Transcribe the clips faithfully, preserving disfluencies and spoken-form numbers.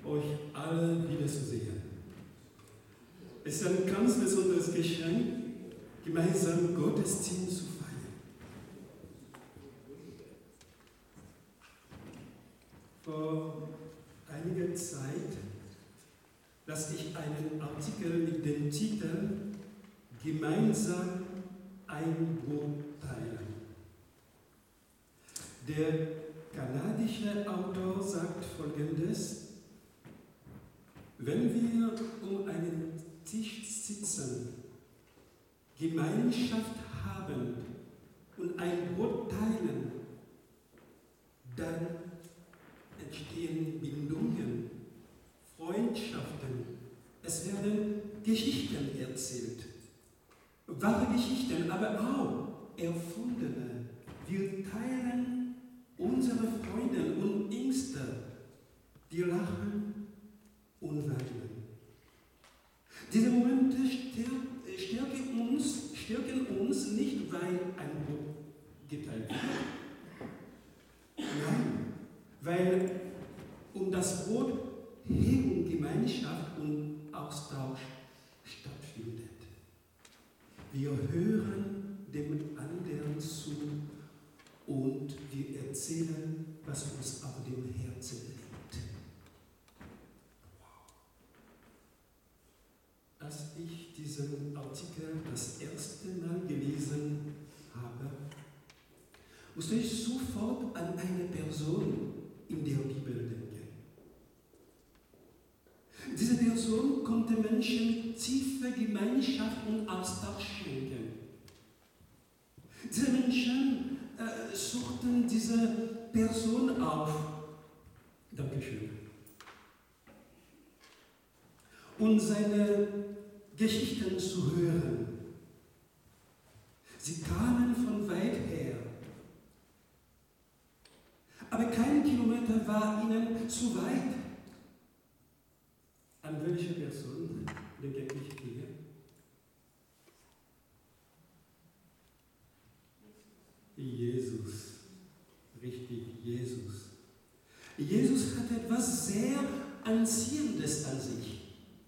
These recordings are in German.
euch alle wiederzusehen. Es ist ein ganz besonderes Geschenk, gemeinsam Gottesdienst zu feiern. Vor einiger Zeit las ich einen Artikel mit dem Titel Gemeinsam ein Brot teilen. Der kanadische Autor sagt Folgendes: Wenn wir um einen Tisch sitzen, Gemeinschaft haben und ein Brot teilen, dann entstehen Bindungen, Freundschaften, es werden Geschichten erzählt. Wahre Geschichten, aber auch erfundene. Wir teilen unsere Freunde und Ängste, die lachen und weinen. Diese Momente stärken uns, stärken uns nicht, weil ein Brot geteilt wird. Nein, weil um das Brot Hegen, Gemeinschaft und Austausch stattfindet. Wir hören dem anderen zu und wir erzählen, was uns auf dem Herzen liegt. Als ich diesen Artikel das erste Mal gelesen habe, musste ich sofort an eine Person in der Bibel denken. Diese Person konnte Menschen tiefe Gemeinschaft und Austausch schenken. Diese Menschen äh, suchten diese Person auf. Dankeschön. Und seine Geschichten zu hören. Sie kamen von weit her. Aber kein Kilometer war ihnen zu weit. An welche Person denke ich hier? Jesus. Richtig, Jesus. Jesus hat etwas sehr Anziehendes an sich.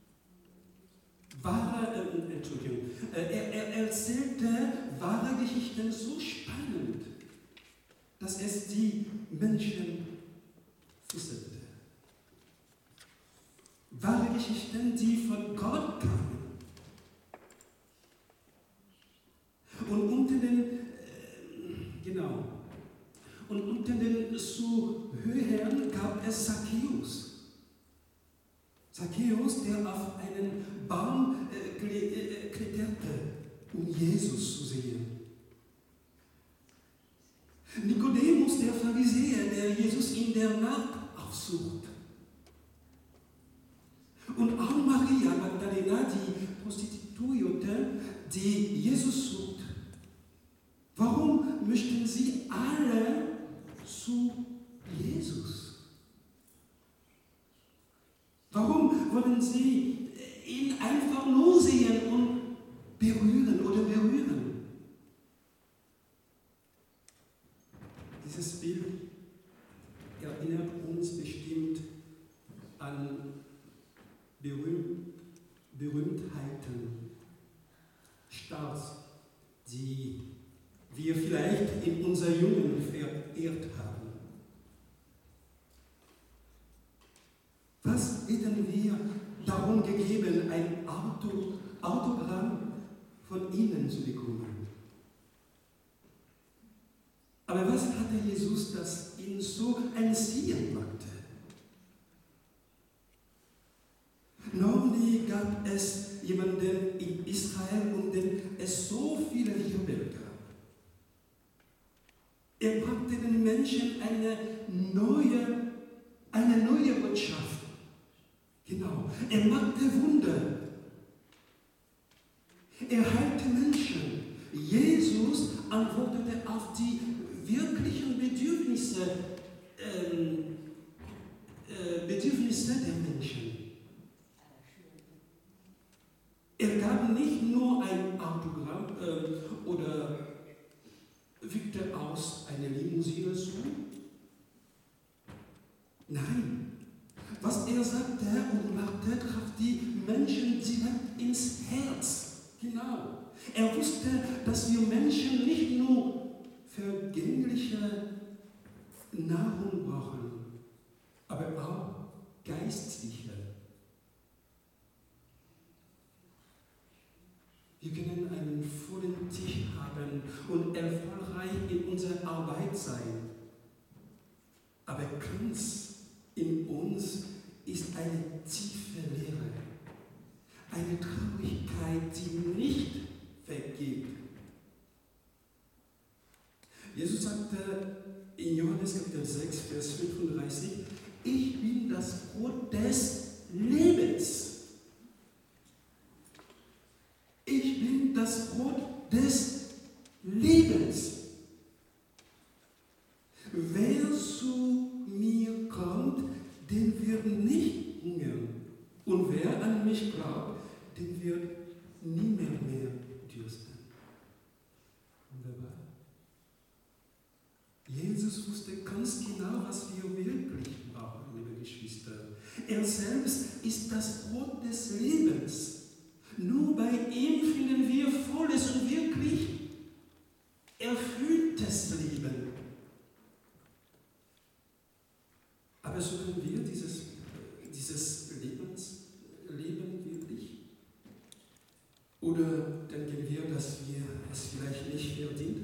Wahre, äh, Entschuldigung, äh, er, er erzählte wahre Geschichten so spannend, dass es die Menschen fesselte. Wahre Geschichten, die von Gott kamen. Und unter den, äh, genau, und unter den Zuhörern gab es Zacchaeus. Zacchaeus, der auf einen Baum äh, kletterte, um Jesus zu sehen. Nikodemus, der Pharisäer, der Jesus in der Nacht aufsucht. Und auch Maria Magdalena, die Prostituierte, die Jesus sucht. Warum möchten sie alle zu Jesus? Warum wollen sie ihn einfach nur sehen und berühren oder berühren? Dieses Bild erinnert uns bestimmt an Berühmt, Berühmtheiten, Stars, die wir vielleicht in unserer Jugend verehrt haben. Was hätten wir darum gegeben, ein Auto, Autogramm von ihnen zu bekommen? Aber was hatte Jesus, das ihn so anziehen machte? Noch nie gab es jemanden in Israel, um den es so viele Jubel gab. Er brachte den Menschen eine neue, eine neue Botschaft. Genau, er machte Wunder. Er heilte Menschen. Jesus antwortete auf die wirklichen Bedürfnisse, ähm, äh, Bedürfnisse der Menschen. Er gab nicht nur ein Autogramm äh, oder wiegte aus eine Limousine zu. Nein, Was er sagte und machte, traf die Menschen direkt ins Herz. Genau. Er wusste, dass wir Menschen nicht nur vergängliche Nahrung brauchen, aber auch geistliche. Wir können einen vollen Tisch haben und erfolgreich in unserer Arbeit sein. Aber ganz in uns ist eine tiefe Leere, eine Traurigkeit, die nicht weggeht. Jesus sagte in Johannes Kapitel sechs, Vers fünfunddreißig, ich bin das Brot des Lebens. Ich bin das Brot des Lebens. Wer zu mir kommt, den wird nicht hungern. Und wer an mich glaubt, den wird niemand mehr dürsten. Wunderbar. Jesus wusste ganz genau, was wir wirklich brauchen, liebe Geschwister. Er selbst ist das Brot des Lebens. Nur bei ihm finden wir volles und wirklich erfülltes Leben. Aber suchen wir dieses, dieses Lebens, Leben wirklich? Oder denken wir, dass wir es vielleicht nicht verdient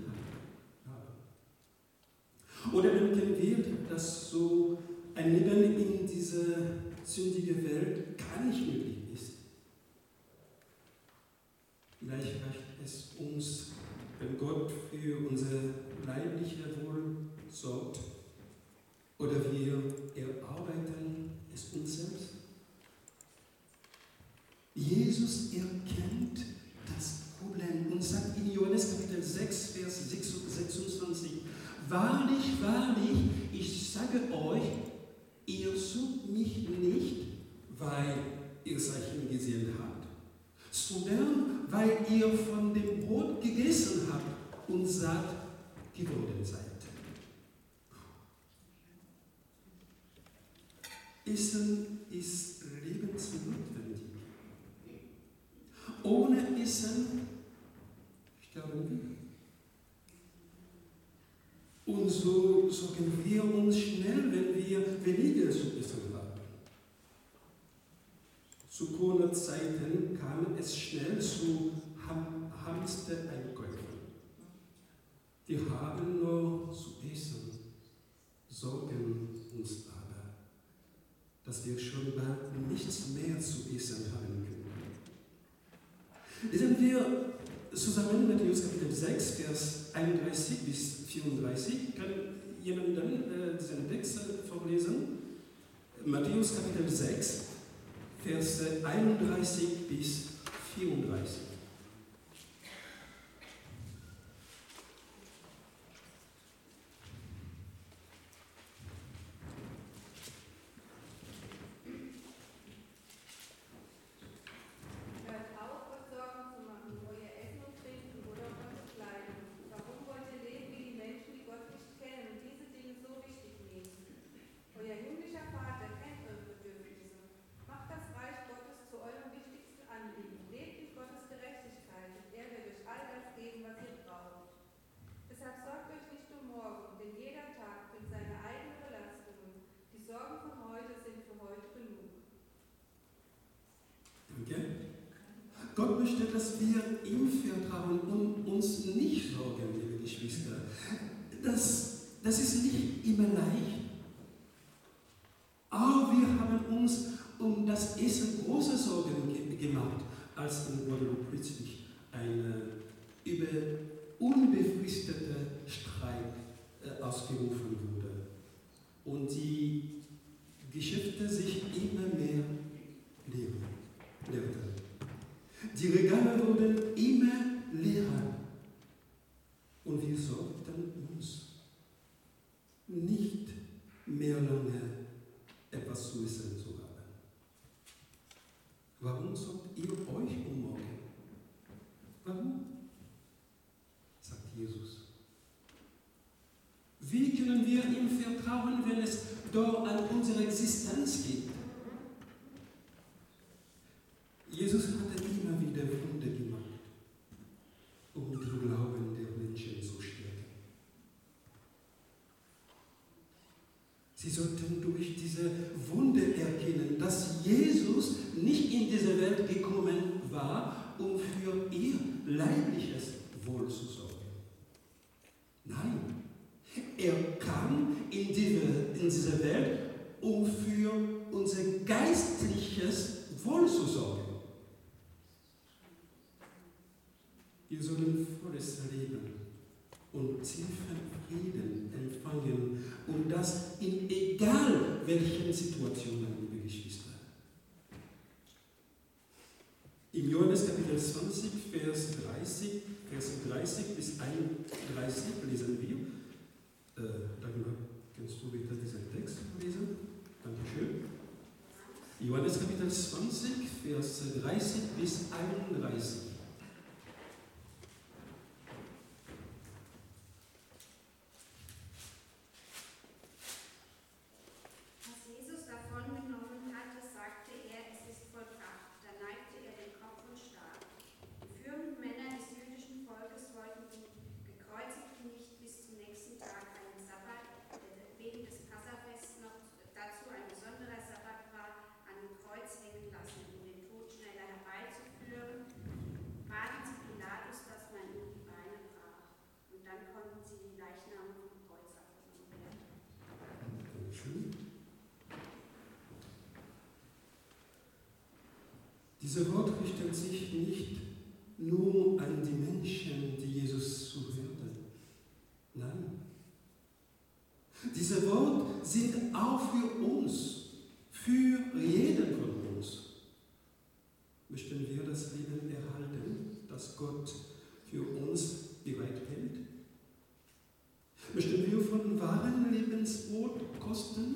haben? Oder denken wir, dass so ein Leben in dieser sündigen Welt gar nicht möglich ist? Vielleicht reicht es uns, wenn Gott für unser leibliches Wohl sorgt, oder wir erarbeiten es uns selbst. Jesus erkennt das Problem und sagt in Johannes Kapitel sechs, Vers sechsundzwanzig, wahrlich, wahrlich, ich sage euch, ihr sucht mich nicht, weil ihr Zeichen gesehen habt, sondern weil ihr von dem Brot gegessen habt und satt geworden seid. Essen ist lebensnotwendig. Ohne Essen sterben wir. Und so sorgen wir uns schnell, wenn wir weniger zu essen haben. Zu Corona-Zeiten kam es schnell zu Ham Hamstereinkäufen. Wir haben nur zu essen, sorgen uns aber, dass wir schon bald nichts mehr zu essen haben können. Lesen wir zusammen Matthäus Kapitel sechs, Vers einunddreißig bis vierunddreißig. Kann jemand dann äh, diesen Text vorlesen? Matthäus Kapitel sechs, Vers einunddreißig bis vierunddreißig. Gott möchte, dass wir ihm vertrauen und uns nicht sorgen, liebe Geschwister. Das, das ist nicht immer leicht. Aber wir haben uns um das Essen große Sorgen ge- gemacht, als in Guadeloupe plötzlich ein über unbefristeter Streik äh, ausgerufen wurde. Und die Geschäfte sich immer mehr leerten. Die Regale wurden immer leerer und wir sorgten uns nicht mehr lange etwas zu essen zu haben. Warum sorgt ihr euch um morgen? Warum? Sagt Jesus. Wie können wir ihm vertrauen, wenn es doch an unsere Existenz geht? nicht in diese Welt gekommen war, um für ihr leibliches Wohl zu sorgen. Nein, er kam in diese, in diese Welt, um für unser geistliches Wohl zu sorgen. Wir sollen volles Leben und tiefen Frieden empfangen und das in egal welchen Situationen, liebe Geschwister. Im Johannes Kapitel zwanzig, Vers dreißig, Vers dreißig bis einunddreißig lesen wir. Äh, Dagmar, kannst du bitte diesen Text lesen? Dankeschön. Johannes Kapitel zwanzig, Vers dreißig bis einunddreißig. Dieses Wort richtet sich nicht nur an die Menschen, die Jesus zuhörten. Nein. Diese Worte sind auch für uns, für jeden von uns. Möchten wir das Leben erhalten, das Gott für uns bereithält? Möchten wir von wahrem Lebensbrot kosten?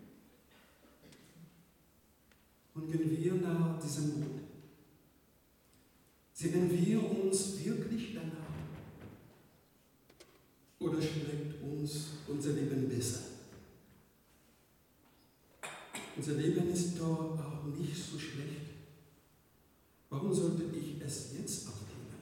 Hungern wir nach diesem Brot? Sehnen wir uns wirklich danach? Oder schmeckt uns unser Leben besser? Unser Leben ist doch auch nicht so schlecht. Warum sollte ich es jetzt aufgeben?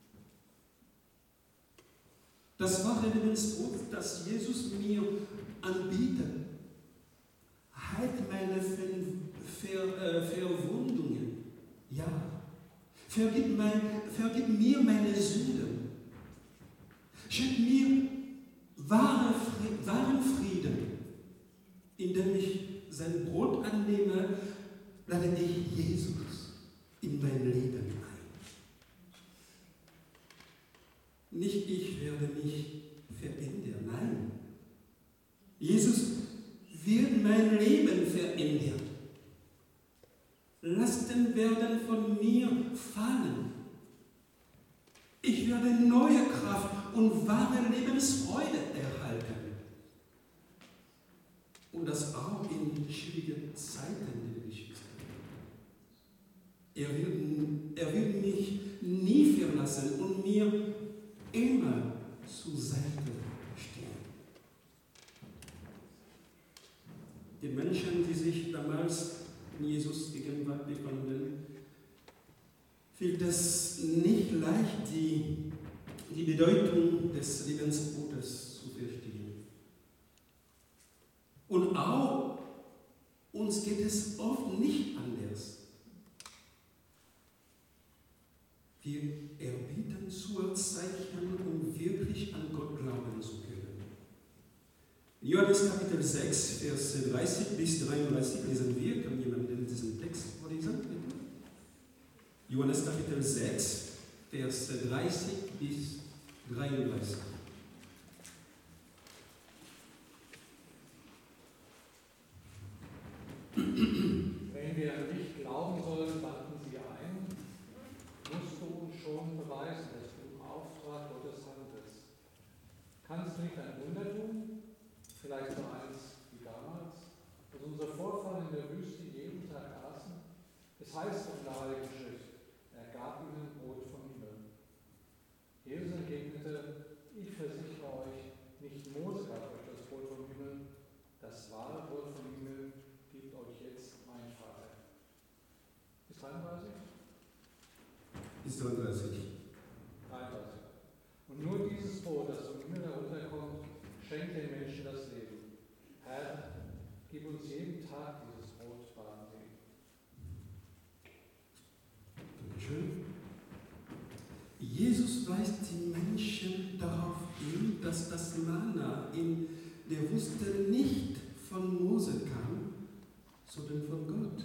Das wahre Lebensbrot, das Jesus mir anbietet, heilt meine Ver, äh, Verwundungen. Ja. Vergib, mein, vergib mir meine Sünden. Schenk mir wahre, wahren Frieden. Indem ich sein Brot annehme, lade ich Jesus in mein Leben ein. Nicht ich werde mich verändern, nein. Jesus wird mein Leben verändern. Lasten werden von mir fallen. Ich werde neue Kraft und wahre Lebensfreude erhalten. Und das auch in schwierigen Zeiten, liebe Geschwister. Er wird, er wird mich nie verlassen und mir immer zur Seite stehen. Die Menschen, die sich damals in Jesus Gegenwart befanden, fiel es nicht leicht, die, die Bedeutung des Lebensbrotes zu verstehen. Und auch uns geht es oft nicht anders. Wir erbieten Zurzeichen, um wirklich an Gott glauben zu können. In Johannes Kapitel sechs, Vers dreißig bis dreiunddreißig lesen wir. Kann jemand diesen Text vorlesen? Bitte? Johannes Kapitel sechs, Vers dreißig bis dreiunddreißig. Wenn wir an dich glauben sollen, wandten sie ein, musst du uns schon beweisen, dass du im Auftrag Gottes handelst. Kannst du nicht ein Wunder tun? Vielleicht so eins wie damals, dass unsere Vorfahren in der Wüste jeden Tag aßen? Es heißt in der Heiligen Schrift, er gab ihnen Brot vom Himmel. Jesus entgegnete, ich versichere euch, nicht Mose gab euch das Brot vom Himmel, das wahre Brot vom Himmel gibt euch jetzt mein Vater. Bis dreiunddreißig? Bis dreiunddreißig. dreiunddreißig. Und nur dieses Brot, das vom Himmel herunterkommt, schenkt den Menschen das Leben. Herr, gib uns jeden Tag dieses Brot, baten sie. schön. Jesus weist die Menschen darauf hin, dass das Manna in der Wüste nicht von Mose kam, sondern von Gott.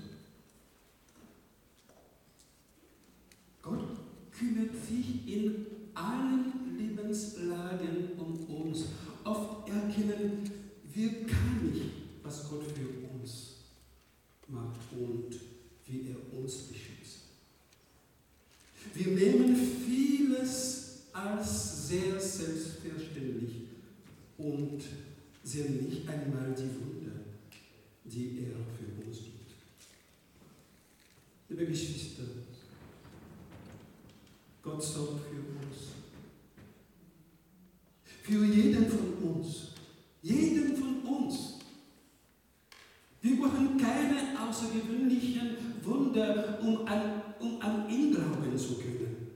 Gott kümmert sich in allen Lebenslagen um uns. Oft erkennen wir gar nicht, was Gott für uns macht und wie er uns beschützt. Wir nehmen vieles als sehr selbstverständlich und sehen nicht einmal die Wunder, die er für uns tut. Liebe Geschwister, Gott sorgt für uns. Für jeden von uns. Jeden von uns. Wir brauchen keine außergewöhnlichen Wunder, um an, um an ihn glauben zu können.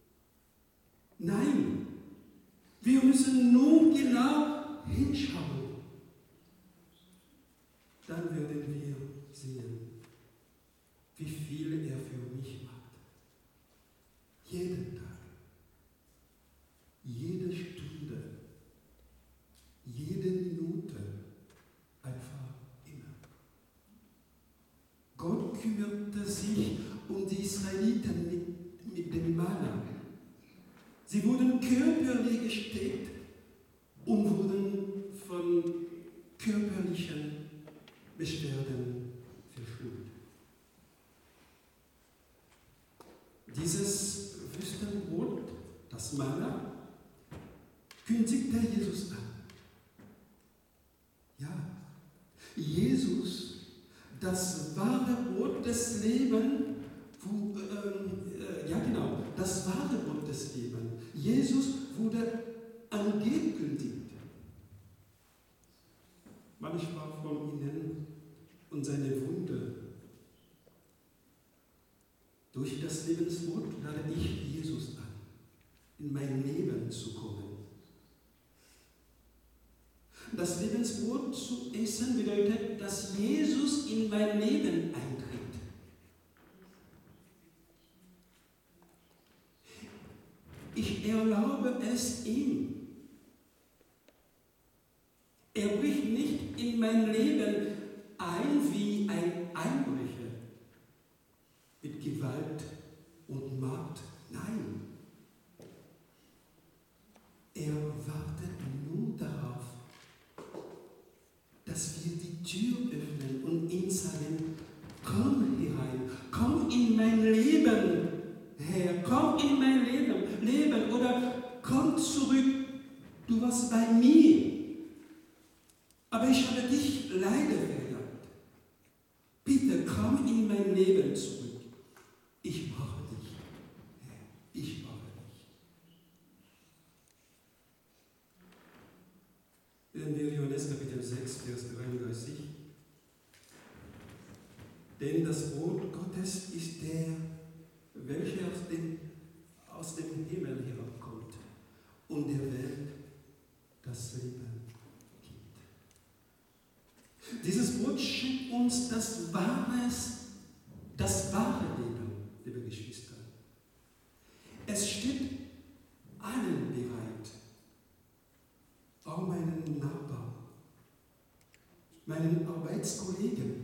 Nein, wir müssen nur genau hinschauen. Dann werden wir sehen, wie viel er für mich macht. Jeden Tag, jede Stunde, jede Minute, einfach immer. Gott kümmerte sich um die Israeliten mit, mit dem Manna. Sie wurden körperlich gesteckt und wurden von körperlichen Beschwerden verschont. Dieses Wüstenbrot, das Manna, kündigte Jesus an. Ja, Jesus, das wahre Brot des Lebens, wo, äh, ja genau, das wahre Brot des Lebens. Jesus wurde angekündigt. Manchmal von ihnen und seine Wunde. Durch das Lebensbrot lade ich Jesus an, in mein Leben zu kommen. Das Lebensbrot zu essen bedeutet, dass Jesus in mein Leben eintritt. Ich erlaube es ihm. Er bricht nicht in mein Leben ein wie ein Einbrecher mit Gewalt und Macht. Nein. Er wartet nur darauf, dass wir die Tür öffnen und ihm sagen, komm herein, komm in mein Leben, Herr, komm in mein Leben, Leben oder komm zurück, du warst bei mir, aber ich habe dich leider verjagt. Bitte komm in mein Leben zurück. Ich brauche dich, Herr, ich brauche dich. Wenn wir Johannes Kapitel sechs, Vers dreiunddreißig. Denn das Brot Gottes ist der, welcher aus dem, aus dem Himmel herabkommt und der Welt das Leben gibt. Dieses Brot schenkt uns das wahre, das wahre Leben, liebe Geschwister. Es steht allen bereit, auch meinen Nachbarn, meinen Arbeitskollegen.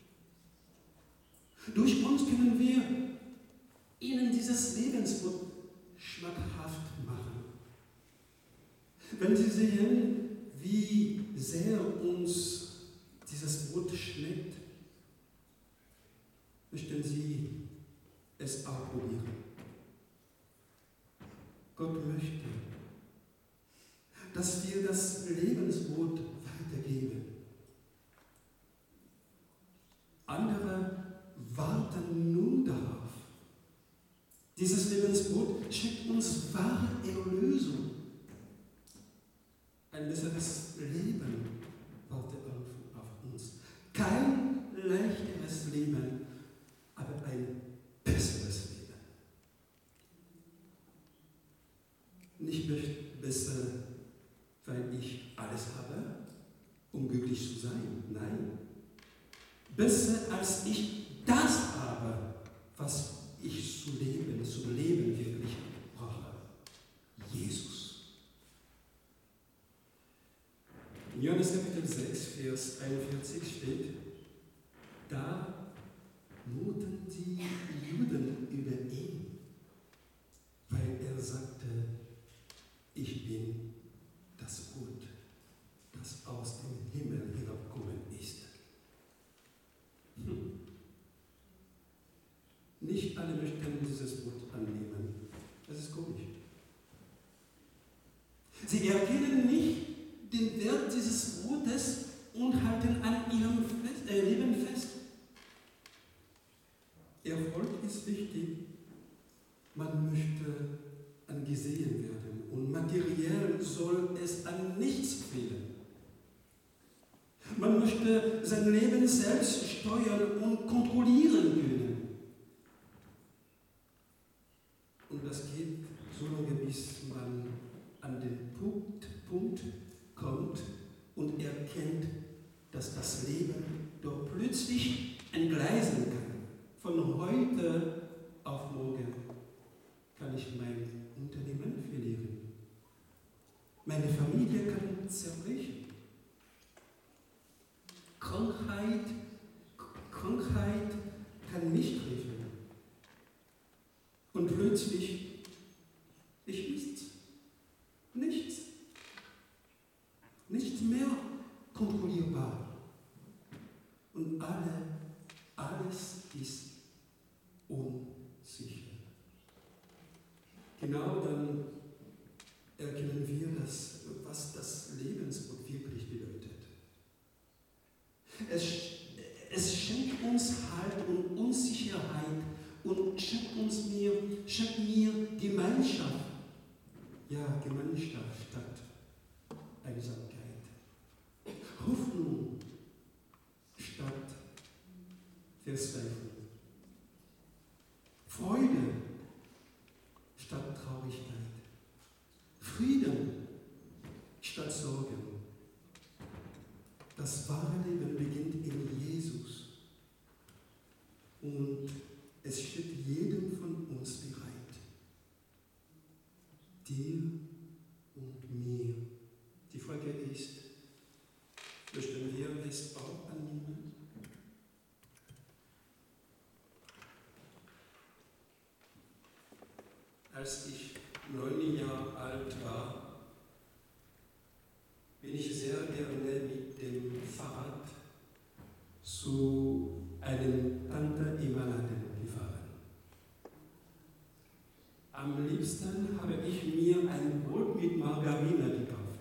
Durch uns können wir ihnen dieses Lebensbrot schmackhaft machen. Wenn sie sehen, wie sehr uns dieses Brot schmeckt, möchten sie es auch probieren. Gott möchte, dass wir das Lebensbrot weitergeben. Andere warten nun darauf. Dieses Lebensbrot schenkt uns wahre Erlösung. Ein besseres Leben wartet auf, auf uns. Kein leichteres Leben, aber ein besseres Leben. Nicht besser, weil ich alles habe, um glücklich zu sein. Nein. Besser als ich das habe, was ich zu leben Vers einundvierzig steht, da murrten die Juden über ihn, weil er sagte, ich bin das Brot, das aus dem Himmel herabgekommen ist. Hm. Nicht alle möchten dieses Brot annehmen. Das ist komisch. Sie erkennen nicht den Wert dieses Brotes und halten an ihrem Fest, äh, Leben fest. Erfolg ist wichtig. Man möchte angesehen werden und materiell soll es an nichts fehlen. Man möchte sein Leben selbst steuern und kontrollieren können. Und das geht so lange, bis man an den Punkt, Punkt kommt und erkennt, dass das Leben doch plötzlich entgleisen kann. Von heute auf morgen kann ich mein Unternehmen verlieren. Meine Familie kann zerbrechen. Krankheit, Krankheit kann mich treffen. Und plötzlich, ich nichts. Nichts. Nichts mehr kontrollierbar. Und alle, alles ist unsicher. Genau dann erkennen wir, das, was das Lebensbrot wirklich bedeutet. Es, es schenkt uns Halt und Unsicherheit und schenkt uns mir, schenkt mir Gemeinschaft. Ja, Gemeinschaft statt Einsamkeit. Hoffnung statt Verzweiflung. Freude statt Traurigkeit. Frieden statt Sorgen. Das wahre Leben beginnt in Jesus. Und es steht jedem von uns bereit. Dir und mir. Die Frage ist, möchten wir es auch annehmen? Als ich neun Jahre alt war, bin ich sehr gerne mit dem Fahrrad zu einem Tante im Laden gefahren. Am liebsten habe ich mir ein Brot mit Margarine gekauft.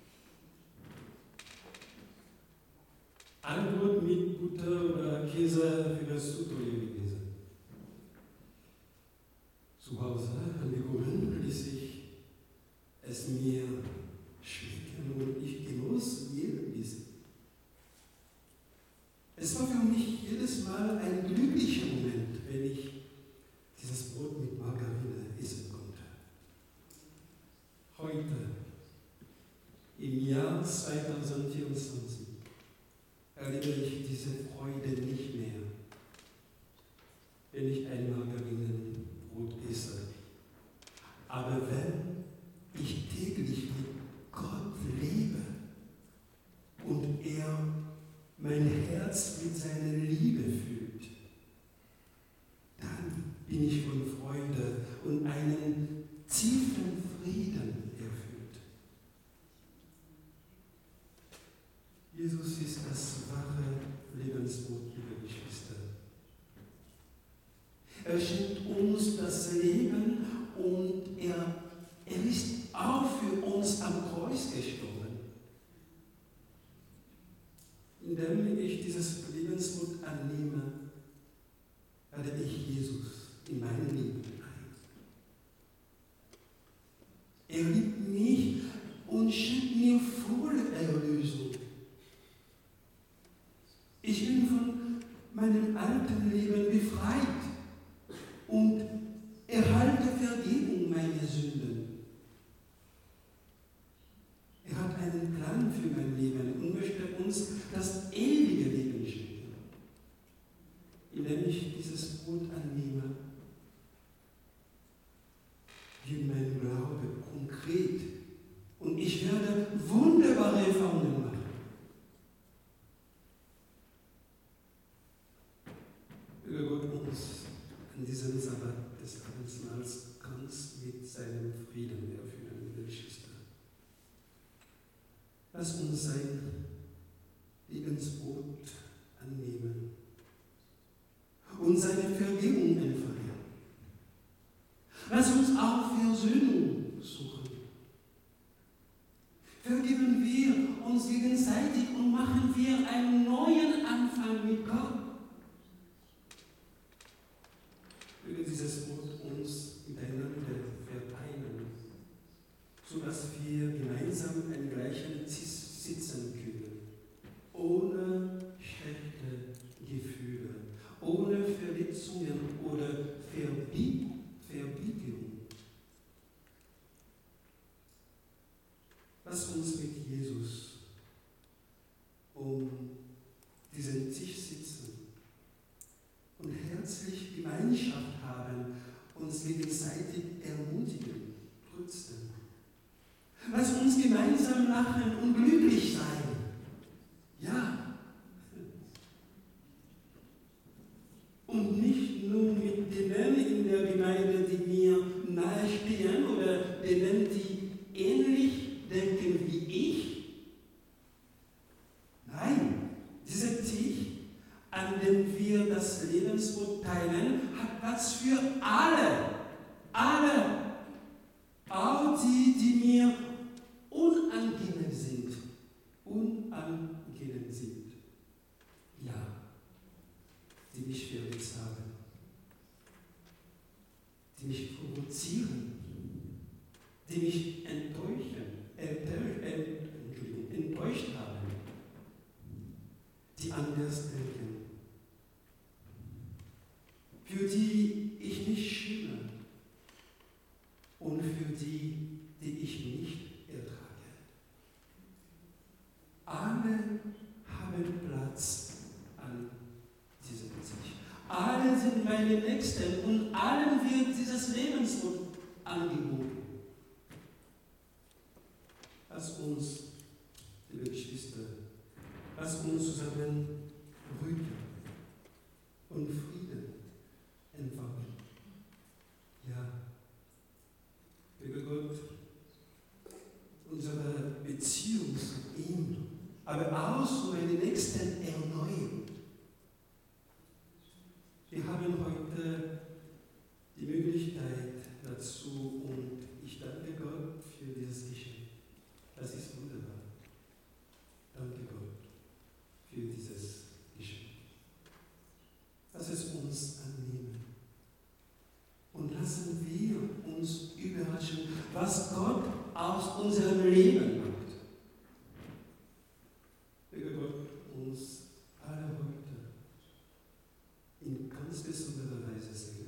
Ein Brot mit Butter oder Käse wäre zu teuer gewesen. Zu Hause angekommen ließ ich es mir schmecken und ich genoss jeden Bissen. Es war für mich jedes Mal ein glücklicher Moment, wenn ich dieses Brot mit Margarine essen konnte. Heute, im Jahr zweitausendvierundzwanzig, erlebe ich diese Freude nicht mehr, wenn ich ein Margarinenbrot esse. Aber wenn ich täglich mit Gott lebe und er mein Herz mit seiner Liebe füllt, dann bin ich von Freude und einem tiefen Frieden erfüllt. Jesus ist das wahre Lebensbrot, liebe Geschwister. Er schenkt uns das Leben und er, er ist auch für uns am Kreuz gestorben. Indem ich dieses Lebensbrot annehme, lade ich Jesus in mein Leben ein. Er liebt mich und schenkt mir volle Erlösung. Ich bin von meinem alten Leben befreit und erhalte Vergebung meiner Sünden. Er hat einen Plan für mein Leben und möchte uns das ewige Leben schenken. Indem ich dieses Brot annehme, wird mein Glaube konkret und ich werde wunderbare Erfahrungen machen. Möge Gott uns an diesem Sabbat des Abendmahls ganz mit seinem Frieden erfüllen, liebe Geschwister. Lass uns sein Lebensbrot annehmen und seine Vergebung empfangen. Lass uns auch Versöhnung suchen. Vergeben wir uns gegenseitig und machen wir einen neuen Anfang mit Gott. Möge dieses Brot uns miteinander vereinen, sodass wir gemeinsam am gleichen Tisch sitzen können, ohne schlechte Gefühle, ohne Verletzungen oder Verbietungen. Verbiegung. Lass uns mit Jesus um diesen Tisch sitzen und herzlich Gemeinschaft haben, uns gegenseitig ermutigen, trösten. Lass uns gemeinsam lachen und glücklich sein. Ja. Und nicht nur mit denen in der Gemeinde, die mir nahestehen oder denen, die ähnlich denken wie ich. Nein, dieser Tisch, an dem wir das Lebensbrot teilen, hat Platz für alle. Alle. Auch die, die mir unangenehm sind. Unangenehm sind. Ja. Die mich verletzt haben, die mich provozieren, die mich enttäuschen, enttäusch, äh, enttäuscht haben, die anders denken, für die ich mich schäme und für die, die ich nicht ertrage. Alle haben Platz an diesem Tisch. Alle sind meine Nächsten und allen wird dieses Lebensbrot angeboten. Lass uns, liebe Geschwister, lass uns zusammen Brüder und Frieden empfangen. Ja, möge Gott unsere Beziehung zu ihm, aber auch zu meinen Nächsten erneuern. Wir haben heute die Möglichkeit dazu und ich danke Gott für dieses Geschenk. Das ist wunderbar. Danke Gott für dieses Geschenk. Lass es uns annehmen und lassen wir uns überraschen, was Gott aus unserem Leben macht. Möge Gott uns alle heute in ganz besonderer Weise segnen.